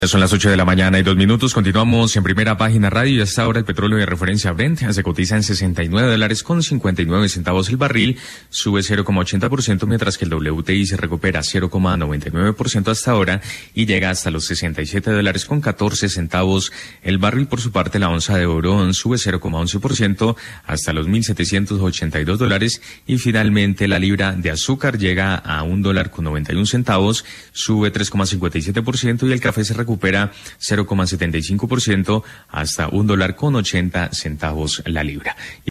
Son las 8:02 a.m. Continuamos en Primera Página Radio y hasta ahora el petróleo de referencia Brent se cotiza en $69.59 el barril, sube 0,80%, mientras que el WTI se recupera 0,99% hasta ahora y llega hasta los $67.14 el barril. Por su parte, la onza de oro sube 0,11% hasta los $1.782 y finalmente la libra de azúcar llega a $1.91, sube 3,57% y el café se recupera 0,75% hasta $1.80 la libra.